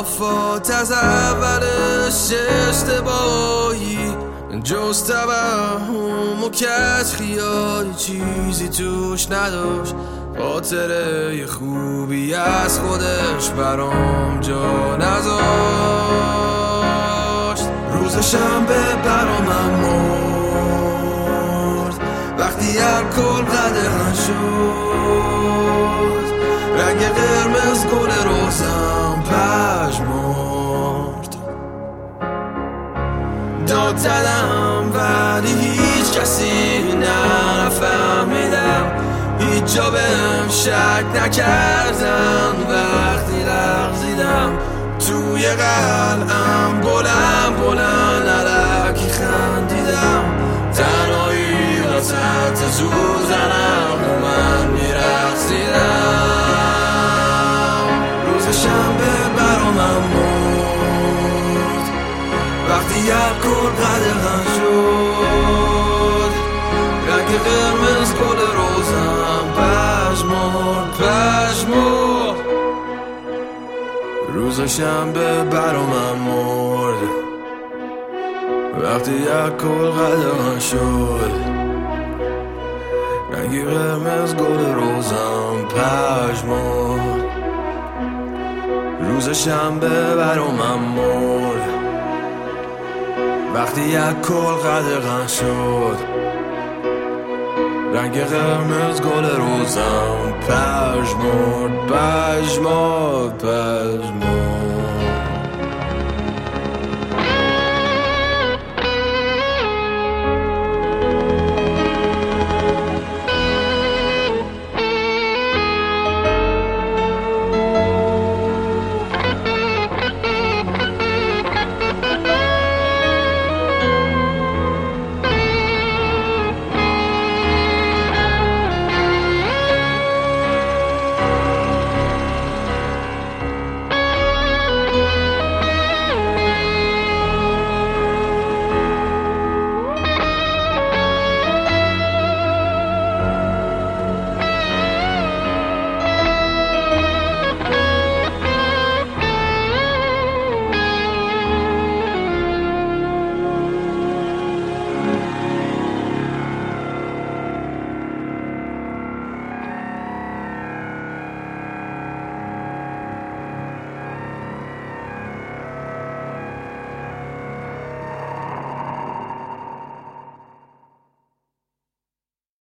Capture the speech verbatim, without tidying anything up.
خرافات از اولش اشتباهی، جز توهم و کج خیالی چیزی توش نداشت. خاطره خوبی از خودش برام جا نذاشت. روز شنبه برامم مرد وقتی الکل قدغن شد. رنگ قرمز گل روزم پژمرد. داد زدم ولی هیچ کسی نفهمیدم، هیچ جا بهم شک نکردن. وقتی لغزیدم توی قلعم بلند بلند علکی خندیدم. تنهایی را تحت زوزنم و من میرقصیدم. روز شنبه برامم مرد وقتی الکل قدغن شد. رنگ قرمز گل روزم پژمرد پژمرد. روز شنبه برامم مرد وقتی الکل قدغن شد. رنگ قرمز گل روزم پژمرد. روز شنبه برامم مرد وقتی الکل قدغن شد. رنگ قرمز گل روزم پژمرد پژمرد.